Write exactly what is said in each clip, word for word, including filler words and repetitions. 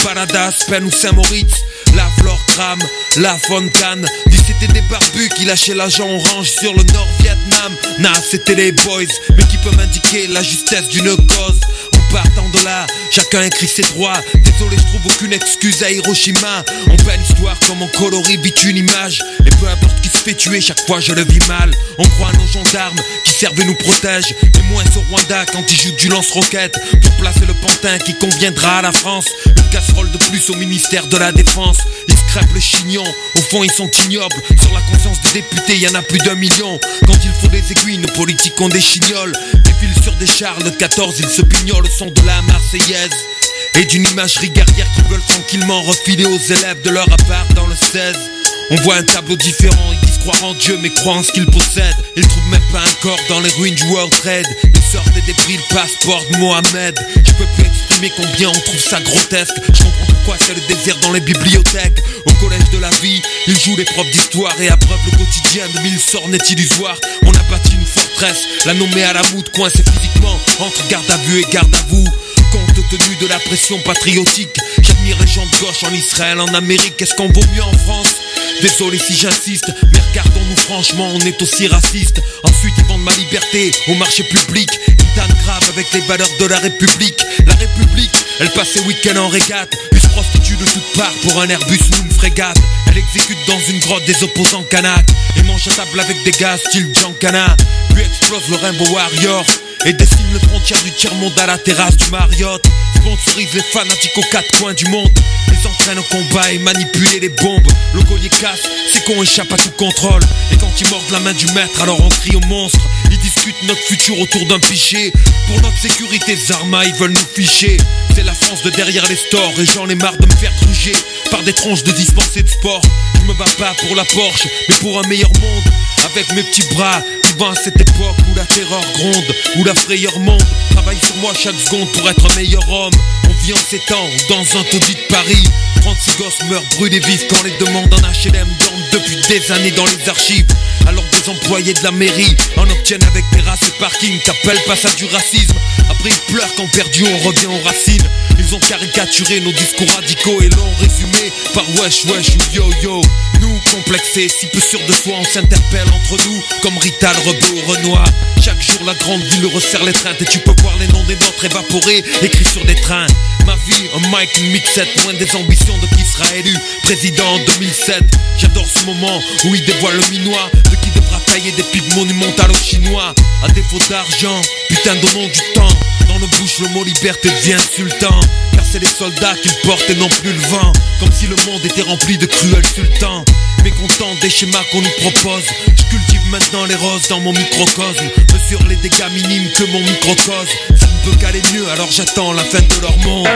Balada, Aspen ou Saint-Moritz. La flore crame, la fontaine. Dis c'était des barbus qui lâchaient l'agent orange sur le Nord-Vietnam. Nah, c'était les boys, mais qui peut m'indiquer la justesse d'une cause. En partant de là, chacun écrit ses droits. Désolé, je trouve aucune excuse à Hiroshima. On peint l'histoire comme on colorie vite une image. Et peu importe qui se fait tuer, chaque fois je le vis mal. On croit à nos gendarmes qui servent et nous protègent, mais moins au Rwanda quand ils jouent du lance-roquette pour placer le pantin qui conviendra à la France. Une casserole de plus au ministère de la Défense. Ils se crêpent le chignon, au fond ils sont ignobles. Sur la conscience des députés, y en a plus d'un million. Quand il faut des aiguilles, nos politiques ont des chignoles. Défilent sur des chars, le quatorze, ils se pignolent au son de la Marseillaise. Et d'une imagerie guerrière qui veulent tranquillement refiler aux élèves de leur appart dans le seize. On voit un tableau différent, ils disent croire en Dieu mais croient en ce qu'ils possèdent. Ils trouvent même pas un corps dans les ruines du World Trade. Ils sortent des débris, le passeport de Mohamed. Je peux plus exprimer combien on trouve ça grotesque. Je comprends pourquoi c'est le désert dans les bibliothèques. Au collège de la vie, ils jouent les profs d'histoire et abreuvent le quotidien de mille sornettes illusoires. On a bâti une forteresse, la nommée à la moute, coincée physiquement entre garde à vue et garde à vous. Compte tenu de la pression patriotique, j'admire les gens de gauche en Israël, en Amérique. Est-ce qu'on vaut mieux en France? Désolé si j'insiste, mais regardons-nous franchement, on est aussi raciste. Ensuite ils vendent ma liberté au marché public. Une tanne grave avec les valeurs de la République. La République, elle passe ses week-ends en régate, puis se prostitue de toutes parts pour un Airbus ou une frégate. Elle exécute dans une grotte des opposants canaques et mange à table avec des gars style Giancana. Puis explose le Rainbow Warrior et dessine le frontière du tiers-monde à la terrasse du Marriott. Sponsorise les fanatiques aux quatre coins du monde, les entraîne au combat et manipule les bombes. Le collier casse, c'est qu'on échappe à tout contrôle. Et quand ils mordent la main du maître, alors on crie au monstre. Ils discutent notre futur autour d'un pichet. Pour notre sécurité, Zarma, ils veulent nous ficher. C'est la France de derrière les stores et j'en ai marre de me faire gruger par des tronches de dispensés de sport. Je me bats pas pour la Porsche, mais pour un meilleur monde. Avec mes petits bras, vivant à cette époque où la terreur gronde, où la frayeur monte. Travaille sur moi chaque seconde pour être un meilleur homme. On vit en ces temps où dans un taudis de Paris, trente-six gosses meurent brûlés vifs quand les demandes en H L M dorment depuis des années dans les archives. Alors des employés de la mairie en obtiennent avec terrasse et parking. T'appelles pas ça du racisme? Après ils pleurent quand perdu on revient aux racines. Ils ont caricaturé nos discours radicaux et l'ont résumé par wesh wesh ou yo yo. Nous complexés, si peu sûrs de soi, on s'interpelle entre nous comme Rital, Rebeu ou Renoir. Chaque jour la grande ville resserre les trains et tu peux voir les noms des nôtres évaporés écrits sur des trains. Ma vie, un mic, une mixette, loin des ambitions de qui sera élu président en deux mille sept. J'adore ce moment où il dévoile le minois de qui devra tailler des pipes monumentales aux Chinois. À défaut d'argent, putain donnons du temps. Dans nos bouches le mot liberté devient insultant, car c'est les soldats qui le portent et non plus le vent. Comme si le monde était rempli de cruels sultans. Mécontent des schémas qu'on nous propose, je cultive maintenant les roses dans mon microcosme. Mesure les dégâts minimes que mon microcosme. Ça ne peut qu'aller mieux, alors j'attends la fin de leur monde.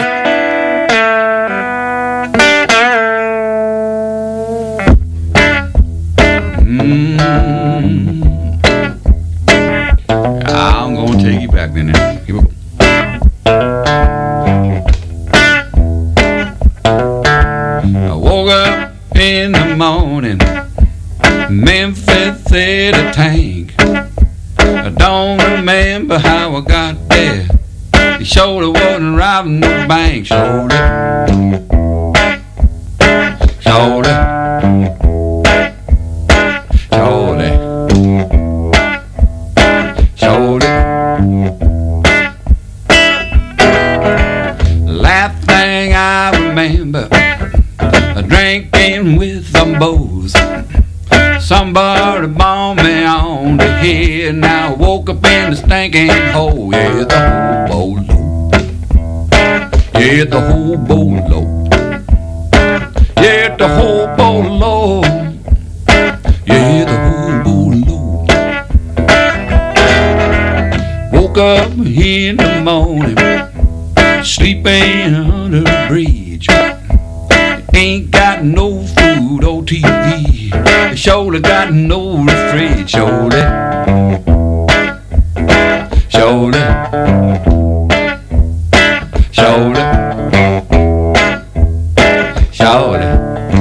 Mm. I'm gonna take you back then. Keep it. I woke up in the morning, Memphis hit a tank. I don't remember how I got there. He surely wasn't robbing the bank. Surely, surely, surely, surely. Last thing I remember, drinking with some boys. Somebody bombed me on the head. Now I woke up in the stinking hole. Yeah, the whole boat low. Yeah, the whole boat low. Yeah, the whole boat low. Yeah, the whole boat low. Woke up in the morning, sleeping under a bridge. Ain't got no food or T V. Surely got no fridge. Surely, surely, surely, surely.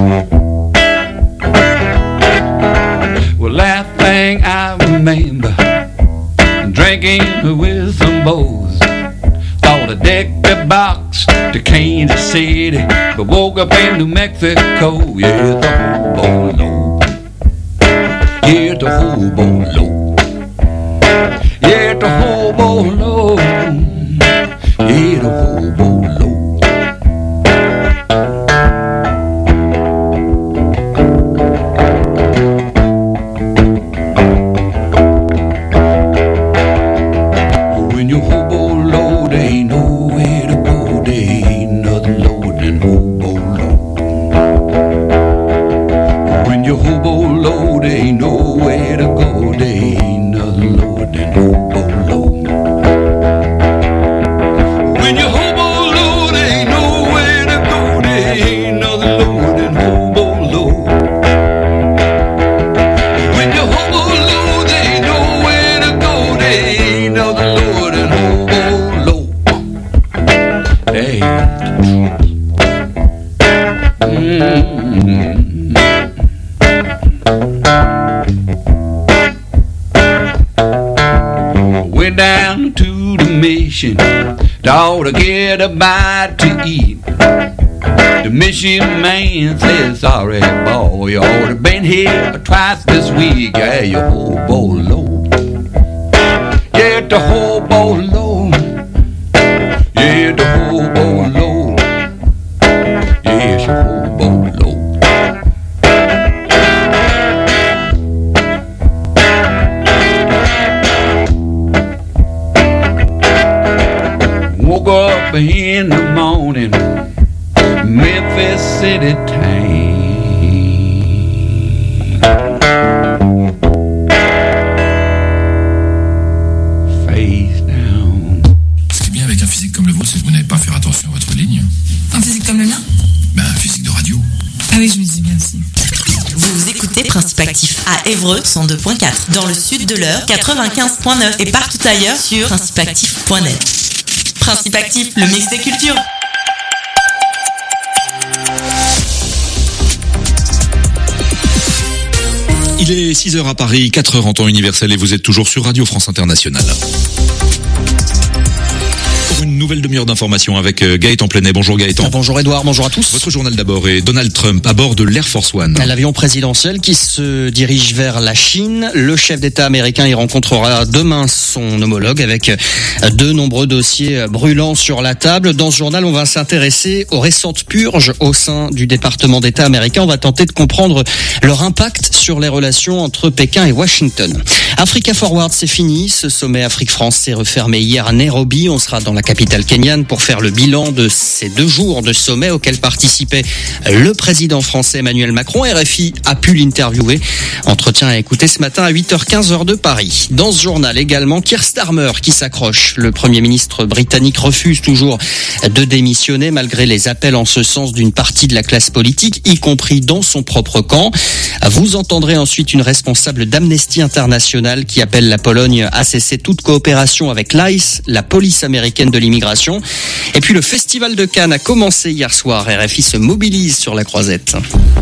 Well, last thing I remember, drinking with some boys. Thought I decked the box to Kansas City. I woke up in New Mexico, yeah, the hobo low. Yeah, the hobo low. Yeah, the hobo low. Yeah, the hobo low. When you hobo low, there ain't nowhere to go. There ain't nothing lower than hobo low. When you hobo low, there ain't nowhere to go. There ain't nothing lower than hobo low. When you hobo low, there ain't nowhere to go. There ain't nothing lower than hobo low. When you hobo low, there ain't nowhere to go. There ain't nothing lower than hobo low. Hey. Mm-hmm. Went down to the mission, thought to get a bite to eat. The mission man says, sorry boy, you ought to been here twice this week. Yeah, you hobo low. Yeah, the hobo low. Yeah, the hobo low. Yeah, the hobo low. Woke up in the morning, Memphis City time. Face down. Ce qui est bien avec un physique comme le vôtre, c'est que vous n'avez pas à faire attention à votre ligne. Un physique comme le mien? Ben, un physique de radio. Ah oui, je me dis bien aussi. Vous écoutez Principe Actif à Évreux cent deux point quatre, dans le sud de l'Eure quatre-vingt-quinze point neuf et partout ailleurs sur principe actif point net. Principe Actif, le mix des cultures. Il est six heures à Paris, quatre heures en temps universel et vous êtes toujours sur Radio France Internationale. Pour une nouvelle demi-heure d'information avec Gaëtan Plenet. Bonjour Gaëtan. Bonjour Edouard, bonjour à tous. Votre journal d'abord est Donald Trump à bord de l'Air Force One. L'avion présidentiel qui se dirige vers la Chine. Le chef d'État américain y rencontrera demain son homologue avec de nombreux dossiers brûlants sur la table. Dans ce journal, on va s'intéresser aux récentes purges au sein du département d'État américain. On va tenter de comprendre leur impact sur les relations entre Pékin et Washington. Africa Forward, c'est fini. Ce sommet Afrique-France s'est refermé hier à Nairobi. On sera dans la capitale kenyane pour faire le bilan de ces deux jours de sommet auxquels participait le président français Emmanuel Macron. R F I a pu l'interviewer. Entretien à écouter ce matin à huit heures quinze heure de Paris. Dans ce journal également, Keir Starmer qui s'accroche. Le Premier ministre britannique refuse toujours de démissionner malgré les appels en ce sens d'une partie de la classe politique, y compris dans son propre camp. Vous entendrez ensuite une responsable d'Amnesty International qui appelle la Pologne à cesser toute coopération avec l'I C E, la police américaine de l'immigration. Et puis le Festival de Cannes a commencé hier soir. R F I se mobilise sur la croisette.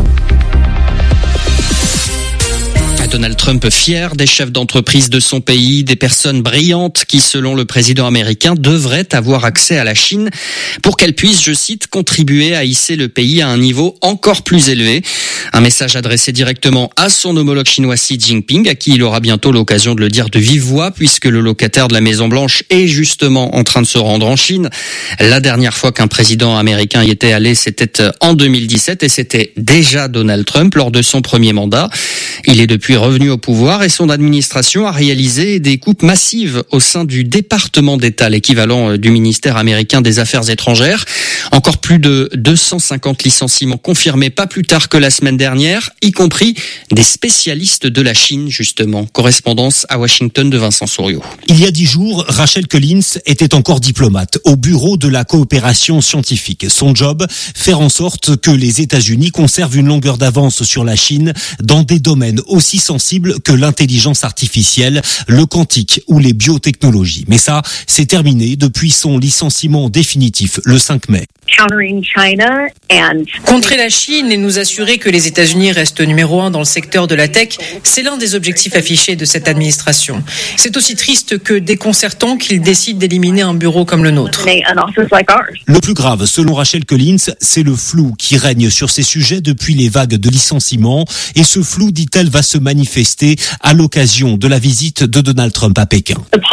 Donald Trump fier des chefs d'entreprise de son pays, des personnes brillantes qui, selon le président américain, devraient avoir accès à la Chine pour qu'elle puisse, je cite, contribuer à hisser le pays à un niveau encore plus élevé. Un message adressé directement à son homologue chinois Xi Jinping, à qui il aura bientôt l'occasion de le dire de vive voix, puisque le locataire de la Maison-Blanche est justement en train de se rendre en Chine. La dernière fois qu'un président américain y était allé, c'était en deux mille dix-sept, et c'était déjà Donald Trump lors de son premier mandat. Il est depuis revenu au pouvoir et son administration a réalisé des coupes massives au sein du département d'État, l'équivalent du ministère américain des Affaires étrangères. Encore plus de deux cent cinquante licenciements confirmés pas plus tard que la semaine dernière, y compris des spécialistes de la Chine, justement. Correspondance à Washington de Vincent Souriau. Il y a dix jours, Rachel Collins était encore diplomate au bureau de la coopération scientifique. Son job, faire en sorte que les États-Unis conservent une longueur d'avance sur la Chine dans des domaines aussi sensibles que l'intelligence artificielle, le quantique ou les biotechnologies. Mais ça, c'est terminé depuis son licenciement définitif le cinq mai. Contrer la Chine et nous assurer que les États-Unis restent numéro un dans le secteur de la tech, c'est l'un des objectifs affichés de cette administration. C'est aussi triste que déconcertant qu'ils décident d'éliminer un bureau comme le nôtre. Le plus grave, selon Rachel Collins, c'est le flou qui règne sur ces sujets depuis les vagues de licenciements. Et ce flou, dit-elle, va se manifester à l'occasion de la visite de Donald Trump à Pékin.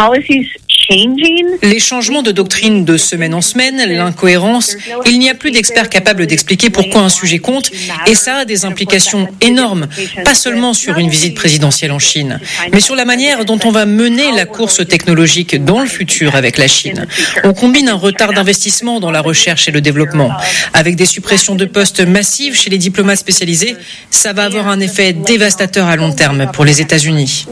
Les changements de doctrine de semaine en semaine, l'incohérence, il n'y a plus d'experts capables d'expliquer pourquoi un sujet compte et ça a des implications énormes, pas seulement sur une visite présidentielle en Chine, mais sur la manière dont on va mener la course technologique dans le futur avec la Chine. On combine un retard d'investissement dans la recherche et le développement. Avec des suppressions de postes massives chez les diplomates spécialisés, ça va avoir un effet dévastateur à long terme pour les États-Unis.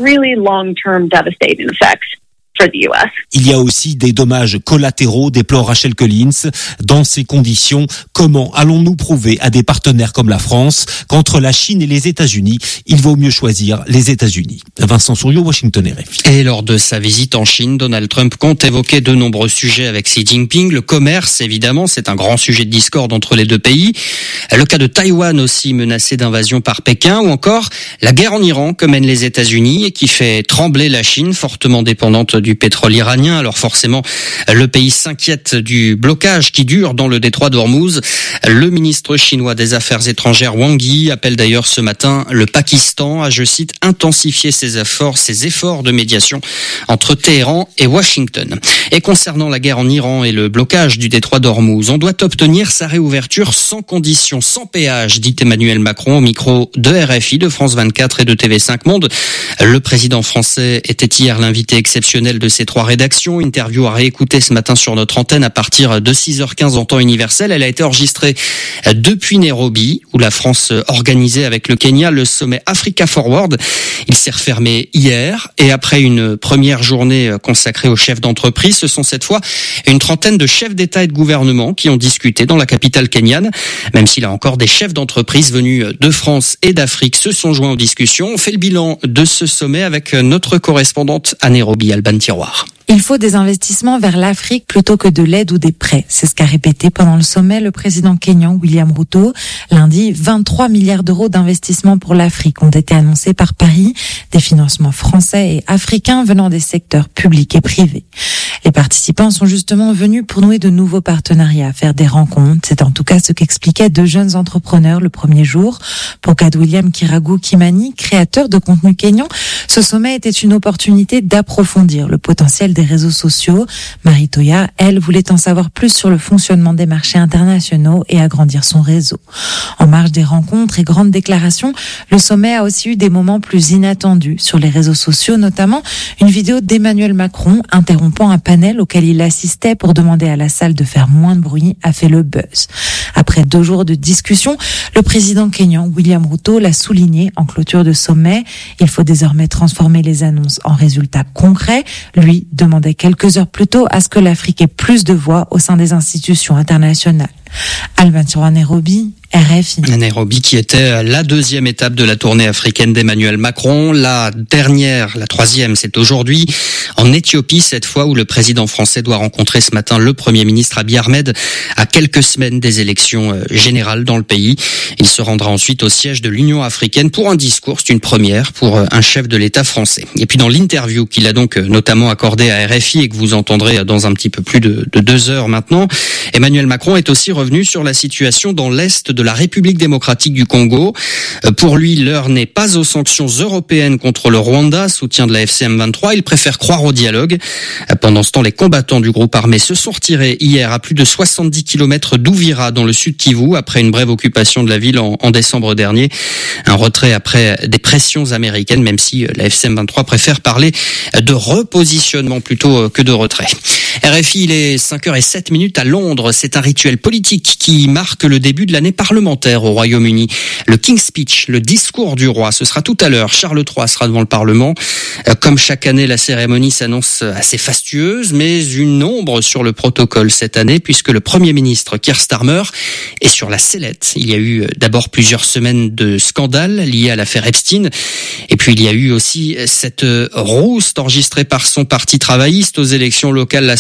Il y a aussi des dommages collatéraux, déplore Rachel Collins. Dans ces conditions, comment allons-nous prouver à des partenaires comme la France qu'entre la Chine et les États-Unis, il vaut mieux choisir les États-Unis? Vincent Souriau, Washington R F I. Et lors de sa visite en Chine, Donald Trump compte évoquer de nombreux sujets avec Xi Jinping. Le commerce, évidemment, c'est un grand sujet de discorde entre les deux pays. Le cas de Taïwan aussi menacé d'invasion par Pékin, ou encore la guerre en Iran que mènent les États-Unis et qui fait trembler la Chine, fortement dépendante du pétrole iranien. Alors forcément, le pays s'inquiète du blocage qui dure dans le détroit d'Ormuz. Le ministre chinois des Affaires étrangères Wang Yi appelle d'ailleurs ce matin le Pakistan à, je cite, intensifier ses efforts, ses efforts de médiation entre Téhéran et Washington. Et concernant la guerre en Iran et le blocage du détroit d'Ormuz, on doit obtenir sa réouverture sans condition, sans péage, dit Emmanuel Macron au micro de R F I, de France vingt-quatre et de T V cinq Monde. Le président français était hier l'invité exceptionnel de ces trois rédactions. Interview à réécouter ce matin sur notre antenne à partir de six heures quinze en temps universel. Elle a été enregistrée depuis Nairobi, où la France organisait avec le Kenya le sommet Africa Forward. Il s'est refermé hier et après une première journée consacrée aux chefs d'entreprise, ce sont cette fois une trentaine de chefs d'État et de gouvernement qui ont discuté dans la capitale kenyane. Même s'il y a encore des chefs d'entreprise venus de France et d'Afrique se sont joints aux discussions. On fait le bilan de ce sommet avec notre correspondante à Nairobi, Alban Tiroir. Il faut des investissements vers l'Afrique plutôt que de l'aide ou des prêts. C'est ce qu'a répété pendant le sommet le président kényan William Ruto. Lundi, vingt-trois milliards d'euros d'investissements pour l'Afrique ont été annoncés par Paris, des financements français et africains venant des secteurs publics et privés. Les participants sont justement venus pour nouer de nouveaux partenariats, faire des rencontres. C'est en tout cas ce qu'expliquaient deux jeunes entrepreneurs le premier jour. Pour William Kiragu Kimani, créateur de contenu kényan, ce sommet était une opportunité d'approfondir le potentiel des réseaux sociaux. Marie Toya, elle, voulait en savoir plus sur le fonctionnement des marchés internationaux et agrandir son réseau. En marge des rencontres et grandes déclarations, le sommet a aussi eu des moments plus inattendus sur les réseaux sociaux, notamment une vidéo d'Emmanuel Macron interrompant un panel auquel il assistait pour demander à la salle de faire moins de bruit a fait le buzz. Après deux jours de discussion, le président kényan William Ruto l'a souligné en clôture de sommet. Il faut désormais transformer les annonces en résultats concrets. Lui demandait quelques heures plus tôt à ce que l'Afrique ait plus de voix au sein des institutions internationales. Alban Tiroir, Nairobi, R F I. Nairobi qui était la deuxième étape de la tournée africaine d'Emmanuel Macron. La dernière, la troisième, c'est aujourd'hui en Éthiopie, cette fois où le président français doit rencontrer ce matin le Premier ministre Abiy Ahmed à quelques semaines des élections générales dans le pays. Il se rendra ensuite au siège de l'Union africaine pour un discours. C'est une première pour un chef de l'État français. Et puis dans l'interview qu'il a donc notamment accordée à R F I et que vous entendrez dans un petit peu plus de, de deux heures maintenant, Emmanuel Macron est aussi revenu sur la situation dans l'Est de la République démocratique du Congo. Pour lui, l'heure n'est pas aux sanctions européennes contre le Rwanda, soutien de la F C M vingt-trois. Il préfère croire au dialogue. Pendant ce temps, les combattants du groupe armé se sont retirés hier à plus de soixante-dix kilomètres d'Ouvira, dans le sud Kivu, après une brève occupation de la ville en, en décembre dernier. Un retrait après des pressions américaines, même si la F C M vingt-trois préfère parler de repositionnement plutôt que de retrait. R F I, il est cinq heures zéro sept minutes à Londres. C'est un rituel politique qui marque le début de l'année parlementaire au Royaume-Uni. Le King's Speech, le discours du roi, ce sera tout à l'heure. Charles trois sera devant le Parlement. Comme chaque année, la cérémonie s'annonce assez fastueuse, mais une ombre sur le protocole cette année, puisque le Premier ministre Keir Starmer est sur la sellette. Il y a eu d'abord plusieurs semaines de scandales liés à l'affaire Epstein, et puis il y a eu aussi cette rouste enregistrée par son parti travailliste aux élections locales la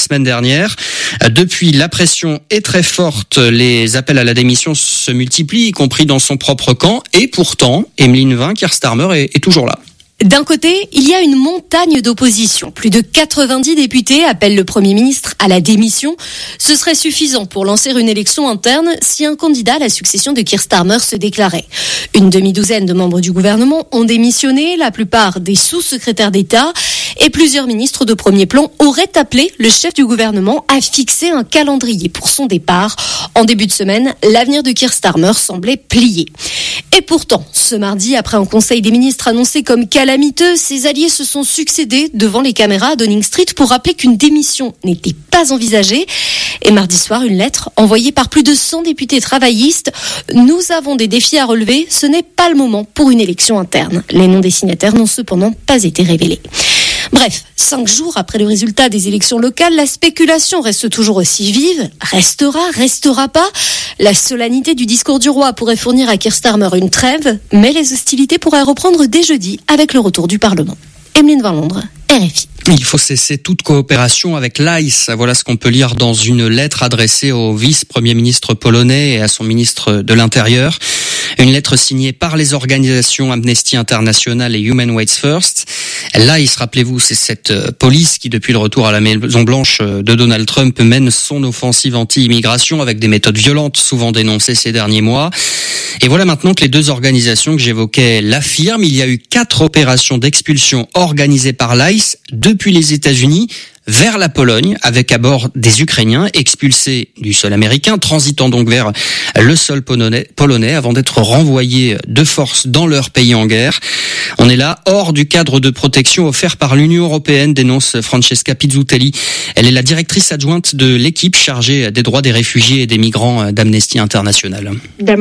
semaine dernière. Depuis, la pression est très forte. Les appels à la démission se multiplient, y compris dans son propre camp. Et pourtant, Emeline Vin, Keir Starmer est, est toujours là. D'un côté, il y a une montagne d'opposition. Plus de quatre-vingt-dix députés appellent le Premier ministre à la démission. Ce serait suffisant pour lancer une élection interne si un candidat à la succession de Keir Starmer se déclarait. Une demi-douzaine de membres du gouvernement ont démissionné, la plupart des sous-secrétaires d'État, et plusieurs ministres de premier plan auraient appelé le chef du gouvernement à fixer un calendrier pour son départ. En début de semaine, l'avenir de Keir Starmer semblait plié. Et pourtant, ce mardi, après un conseil des ministres annoncé comme calamiteux, ses alliés se sont succédés devant les caméras à Downing Street pour rappeler qu'une démission n'était pas envisagée. Et mardi soir, une lettre envoyée par plus de cent députés travaillistes. Nous avons des défis à relever, ce n'est pas le moment pour une élection interne. Les noms des signataires n'ont cependant pas été révélés. Bref, cinq jours après le résultat des élections locales, la spéculation reste toujours aussi vive. Restera, restera pas. La solennité du discours du roi pourrait fournir à Keir Starmer une trêve, mais les hostilités pourraient reprendre dès jeudi avec le retour du Parlement. Emeline Vin, Londres, R F I. Il faut cesser toute coopération avec l'I C E. Voilà ce qu'on peut lire dans une lettre adressée au vice-premier ministre polonais et à son ministre de l'Intérieur. Une lettre signée par les organisations Amnesty International et Human Rights First. L'I C E, rappelez-vous, c'est cette police qui, depuis le retour à la Maison-Blanche de Donald Trump, mène son offensive anti-immigration avec des méthodes violentes, souvent dénoncées ces derniers mois. Et voilà maintenant que les deux organisations que j'évoquais l'affirment. Il y a eu quatre opérations d'expulsion organisées par l'I C E depuis les États-Unis vers la Pologne, avec à bord des Ukrainiens expulsés du sol américain, transitant donc vers le sol polonais, polonais avant d'être renvoyés de force dans leur pays en guerre. On est là hors du cadre de protection offert par l'Union européenne, dénonce Francesca Pizzutelli. Elle est la directrice adjointe de l'équipe chargée des droits des réfugiés et des migrants d'Amnesty International. Il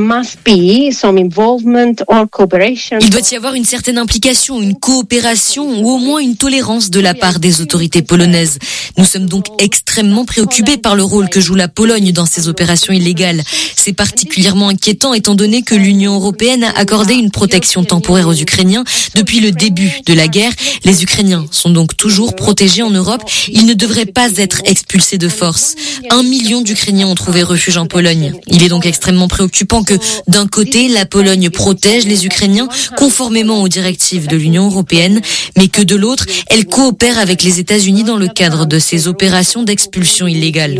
doit y avoir une certaine implication, une coopération ou au moins une tolérance de la part des autorités polonaises. Nous sommes donc extrêmement préoccupés par le rôle que joue la Pologne dans ces opérations illégales. C'est particulièrement inquiétant étant donné que l'Union européenne a accordé une protection temporaire aux Ukrainiens depuis le début de la guerre. Les Ukrainiens sont donc toujours protégés en Europe. Ils ne devraient pas être expulsés de force. Un million d'Ukrainiens ont trouvé refuge en Pologne. Il est donc extrêmement préoccupant que, d'un côté, la Pologne protège les Ukrainiens conformément aux directives de l'Union européenne, mais que de l'autre, elle coopère avec les États-Unis dans le cadre de ces opérations d'expulsion illégale.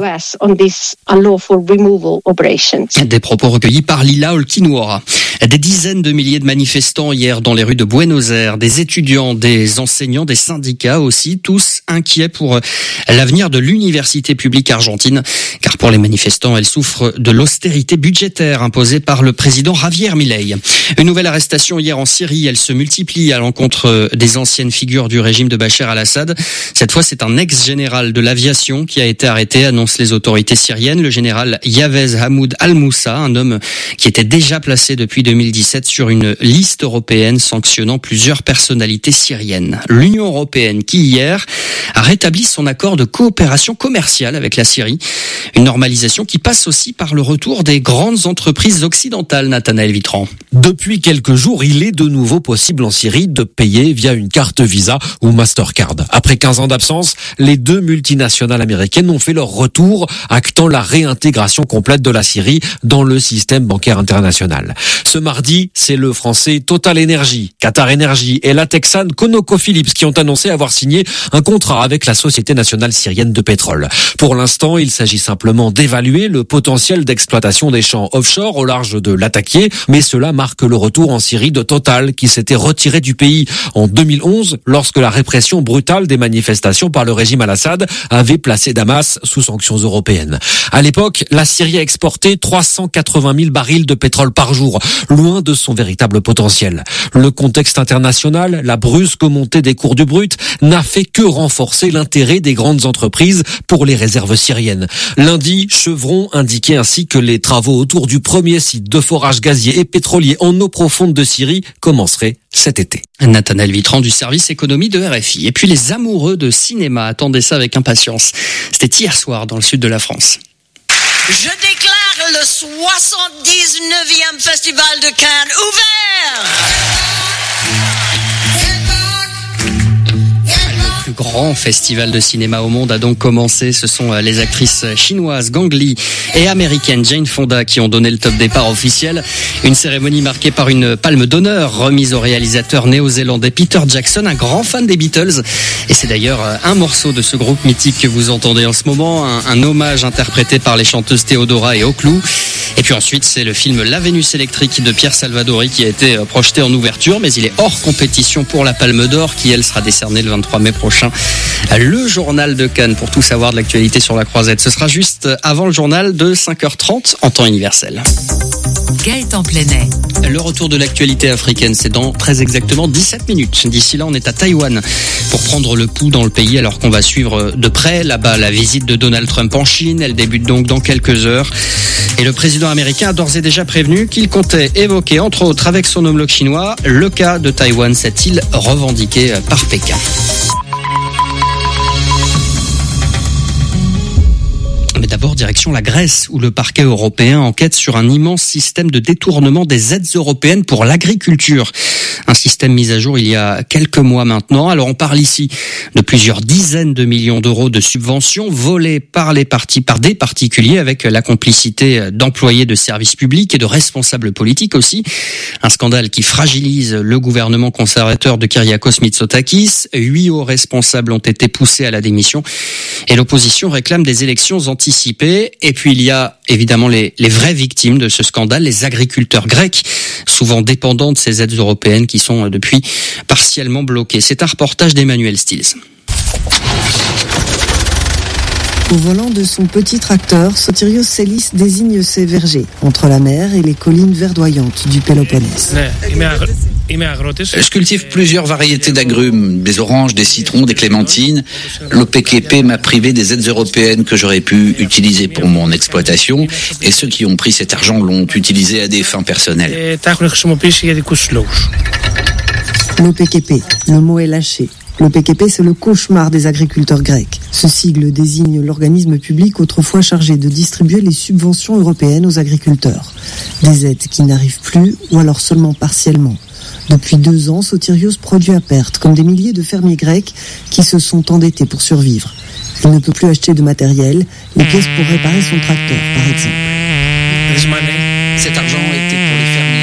Des propos recueillis par Lila Olkinuora. Des dizaines de milliers de manifestants hier dans les rues de Buenos Aires, des étudiants, des enseignants, des syndicats aussi, tous inquiets pour l'avenir de l'université publique argentine. Car pour les manifestants, elle souffre de l'austérité budgétaire imposée par le président Javier Milei. Une nouvelle arrestation hier en Syrie, elle se multiplie à l'encontre des anciennes figures du régime de Bachar al-Assad. Cette fois, c'est un ex-général de l'aviation qui a été arrêté, annoncent les autorités syriennes. Le général Yavez Hamoud al-Moussa, un homme qui était déjà placé depuis deux mille dix-sept sur une liste européenne sanctionnant plusieurs personnalités syriennes. L'Union européenne qui hier a rétabli son accord de coopération commerciale avec la Syrie. Une normalisation qui passe aussi par le retour des grandes entreprises occidentales, Nathanaël Vitran. Depuis quelques jours, il est de nouveau possible en Syrie de payer via une carte Visa ou Mastercard. Après quinze ans d'absence, les deux multinationales américaines ont fait leur retour, actant la réintégration complète de la Syrie dans le système bancaire international. Ce mardi, c'est le français Total Energy, Qatar Energy et la texane ConocoPhillips qui ont annoncé avoir signé un contrat avec la Société nationale syrienne de pétrole. Pour l'instant, il s'agit simplement d'évaluer le potentiel d'exploitation des champs offshore au large de Latakia, mais cela marque le retour en Syrie de Total qui s'était retiré du pays en deux mille onze lorsque la répression brutale des manifestations par le régime al-Assad avait placé Damas sous sanctions européennes. À l'époque, la Syrie a exporté trois cent quatre-vingt mille barils de pétrole par jour, loin de son véritable potentiel. Le contexte international, la brusque montée des cours du brut, n'a fait que renforcer l'intérêt des grandes entreprises pour les réserves syriennes. Lundi, Chevron indiquait ainsi que les travaux autour du premier site de forage gazier et pétrolier en eau profonde de Syrie commenceraient cet été. Nathanaël Vitran du service économie de R F I. Et puis les amoureux de cinéma attendaient ça avec impatience. C'était hier soir dans le sud de la France. Je déclare le soixante-dix-neuvième Festival de Cannes ouvert. Le plus plus grand festival de cinéma au monde a donc commencé. Ce sont les actrices chinoises Gang Li et américaine Jane Fonda qui ont donné le top départ officiel. Une cérémonie marquée par une palme d'honneur remise au réalisateur néo-zélandais Peter Jackson, un grand fan des Beatles. Et c'est d'ailleurs un morceau de ce groupe mythique que vous entendez en ce moment, un, un hommage interprété par les chanteuses Théodora et Oclou. Et puis ensuite, c'est le film La Vénus électrique de Pierre Salvadori qui a été projeté en ouverture, mais il est hors compétition pour la Palme d'Or qui, elle, sera décernée le vingt-trois mai prochain. Le journal de Cannes pour tout savoir de l'actualité sur la Croisette. Ce sera juste avant le journal de cinq heures trente en temps universel. Gaëtan Plenet. Le retour de l'actualité africaine, c'est dans très exactement dix-sept minutes. D'ici là, on est à Taïwan pour prendre le pouls dans le pays alors qu'on va suivre de près là-bas la visite de Donald Trump en Chine. Elle débute donc dans quelques heures. Et le président américain a d'ores et déjà prévenu qu'il comptait évoquer, entre autres avec son homologue chinois, le cas de Taïwan, cette île revendiquée par Pékin. Mais d'abord, direction la Grèce, où le parquet européen enquête sur un immense système de détournement des aides européennes pour l'agriculture. Un système mis à jour il y a quelques mois maintenant. Alors on parle ici de plusieurs dizaines de millions d'euros de subventions volées par les partis, par des particuliers avec la complicité d'employés de services publics et de responsables politiques aussi. Un scandale qui fragilise le gouvernement conservateur de Kyriakos Mitsotakis. Huit hauts responsables ont été poussés à la démission et l'opposition réclame des élections anticipées. Et puis il y a évidemment les, les vraies victimes de ce scandale, les agriculteurs grecs, souvent dépendants de ces aides européennes qui sont depuis partiellement bloquées. C'est un reportage d'Emmanuel Stills. Au volant de son petit tracteur, Sotirios Selis désigne ses vergers, entre la mer et les collines verdoyantes du Péloponnèse. Je cultive plusieurs variétés d'agrumes, des oranges, des citrons, des clémentines. L'O P K P m'a privé des aides européennes que j'aurais pu utiliser pour mon exploitation et ceux qui ont pris cet argent l'ont utilisé à des fins personnelles. L'O P K P, le mot est lâché. L'O P K P, c'est le cauchemar des agriculteurs grecs. Ce sigle désigne l'organisme public autrefois chargé de distribuer les subventions européennes aux agriculteurs. Des aides qui n'arrivent plus ou alors seulement partiellement. Depuis deux ans, Sotirios produit à perte, comme des milliers de fermiers grecs qui se sont endettés pour survivre. Il ne peut plus acheter de matériel, les pièces pour réparer son tracteur, par exemple. Cet argent était pour les fermiers.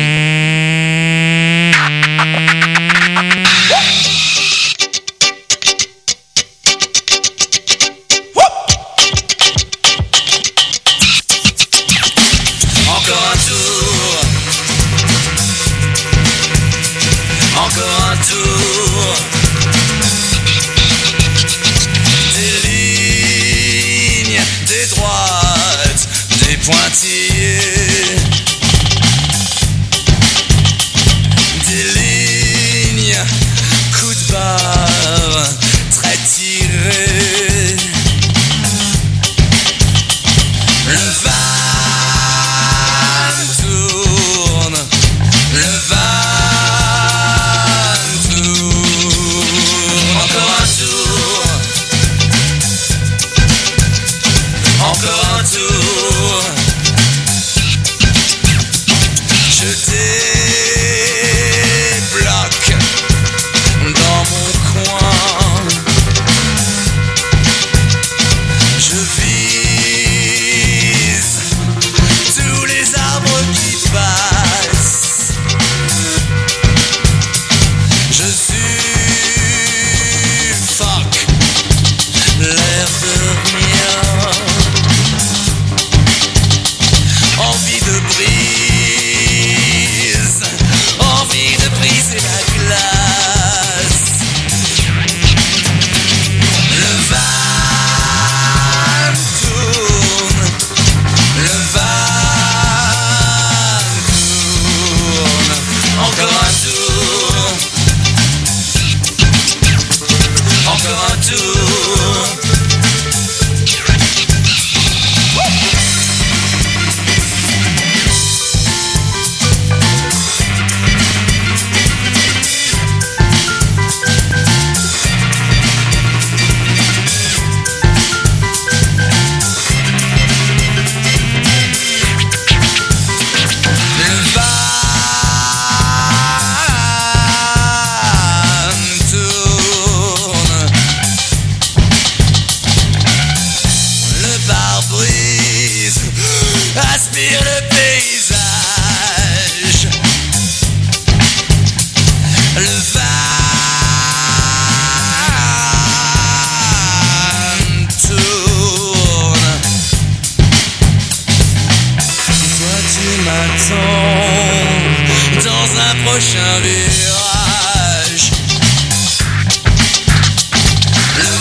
prochain virage. Le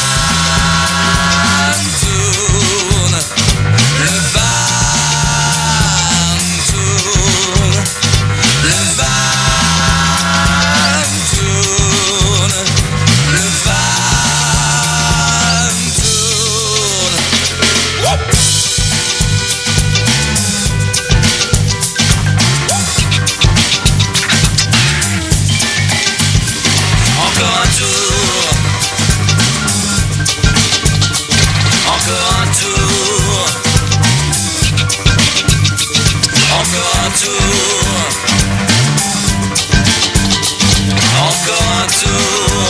van tourne, le van tourne, le van tourne, le van tourne. Whoop! Encore un tour, encore un tour, encore un tour, encore un tour,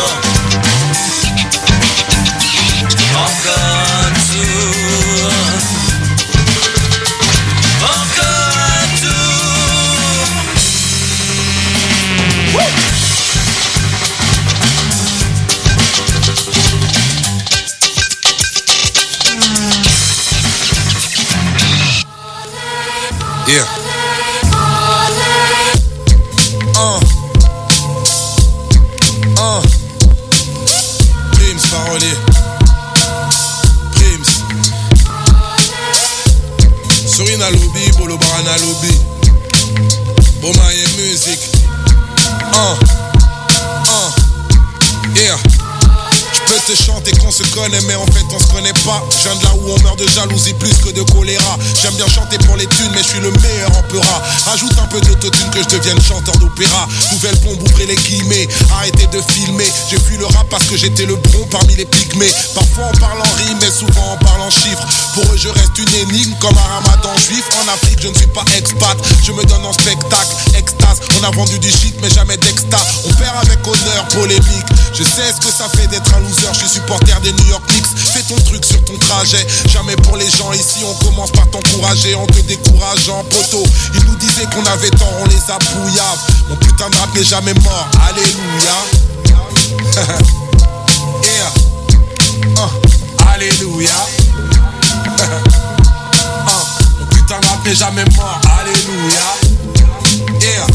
encore un tour, encore un tour. Woo! Yeah. Uh. Uh. Prims parolier. Prims. Surina lobby, Bolo Barana lobby. Bomaye musique. Uh. Uh. Yeah. J'peux te chanter qu'on se connaît mais en fait on se connaît pas. Je viens de là où on meurt de jalousie plus que de choléra. J'aime bien chanter pour les thunes mais je suis le meilleur en peura. Rajoute un peu d'autotune que je devienne chanteur d'opéra. Nouvelle pompe, ouvrez les guillemets, arrêtez de filmer. J'ai fui le rap parce que j'étais le bron parmi les pygmées. Parfois on parle en rime mais souvent on parle en chiffres. Pour eux je reste une énigme comme un ramadan juif. En Afrique je ne suis pas expat, je me donne en spectacle. Extase, on a vendu du shit mais jamais d'exta. On perd avec honneur, polémique. Je sais ce que ça fait d'être un loser. Je suis supporter des New York Knicks. Fais ton truc sur ton trajet. Jamais pour les gens ici on commence par t'encourager en te décourageant poteau. Ils nous disaient qu'on avait tort, on les a pouillave. Mon putain de rap n'est jamais mort, alléluia. Yeah. uh. Alléluia. uh. Mon putain de rap n'est jamais mort, alléluia. Yeah.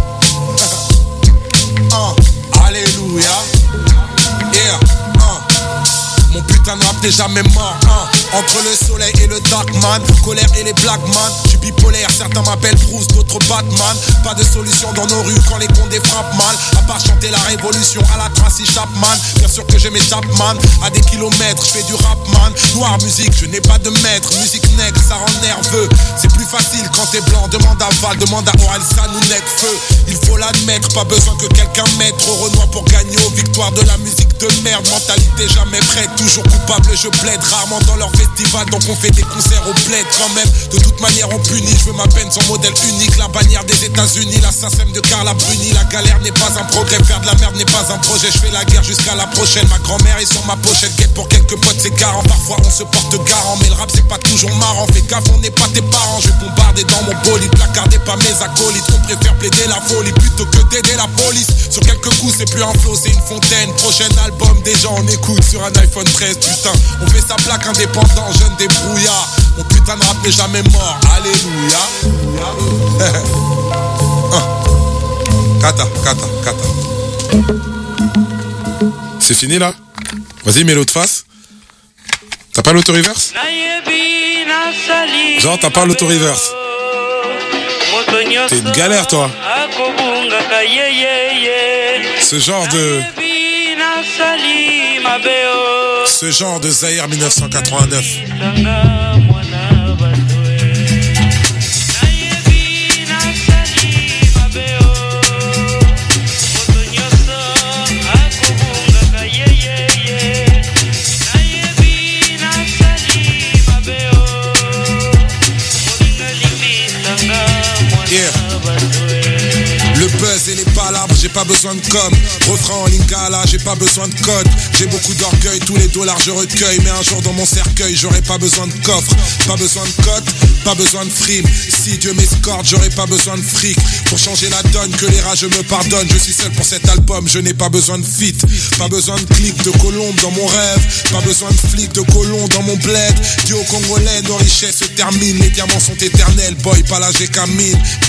uh. Alléluia. Yeah. uh. Mon putain de rap n'est jamais mort, hein. Entre le soleil et le darkman, colère et les black man. J'suis bipolaire, certains m'appellent Bruce, d'autres Batman. Pas de solution dans nos rues quand les condés frappent mal. À part chanter la révolution à la Tracy Chapman. Bien sûr que j'ai mes Chapman, à des kilomètres, j'fais du rap man. Noir musique, je n'ai pas de maître. Musique nègre, ça rend nerveux. C'est plus facile quand t'es blanc, demande à Val, demande à Oral, ça nous net feu. Il faut l'admettre, pas besoin que quelqu'un mette. Trop Renoir pour gagner aux victoires de la musique de merde. Mentalité jamais prête, toujours coupable, je plaide. Rarement dans leur festival, donc on fait des concerts au bled quand même. De toute manière on punit, je veux ma peine son modèle unique. La bannière des États-Unis, la Sassem de Carla Bruni. La galère n'est pas un progrès, faire de la merde n'est pas un projet. Je fais la guerre jusqu'à la prochaine. Ma grand-mère est sur ma pochette, guette pour quelques potes c'est garant. Parfois on se porte garant, mais le rap c'est pas toujours marrant. Fais gaffe, on n'est pas tes parents. Je vais bombarder dans mon bolide, placarder pas mes acolytes. On préfère plaider la folie plutôt que d'aider la police. Sur quelques coups c'est plus un flow, c'est une fontaine. Prochain album déjà on écoute sur un iPhone treize. Putain, on fait sa plaque indépendant, jeune débrouillard. Mon putain de rap n'est jamais mort, alléluia. Kata, kata, kata. C'est fini là? Vas-y, mets l'autre face. T'as pas l'auto-reverse? Genre, t'as pas l'auto-reverse. T'es une galère, toi. Ce genre de... Ce genre de Zaïre dix-neuf cent quatre-vingt-neuf. Yeah. Le buzz et les palabres, j'ai pas besoin de com. Refrain en lingala, j'ai pas besoin de code. J'ai beaucoup d'orgueil, tous les dollars je recueille. Mais un jour dans mon cercueil, j'aurai pas besoin de coffre. Pas besoin de cote, pas besoin de frime. Si Dieu m'escorte, j'aurai pas besoin de fric. Pour changer la donne, que les rageux me pardonnent. Je suis seul pour cet album, je n'ai pas besoin de feat. Pas besoin de clics de colombes dans mon rêve. Pas besoin de flics de colons dans mon bled. Dieu au Congolais, nos richesses se terminent. Les diamants sont éternels, boy, pas la G K mille.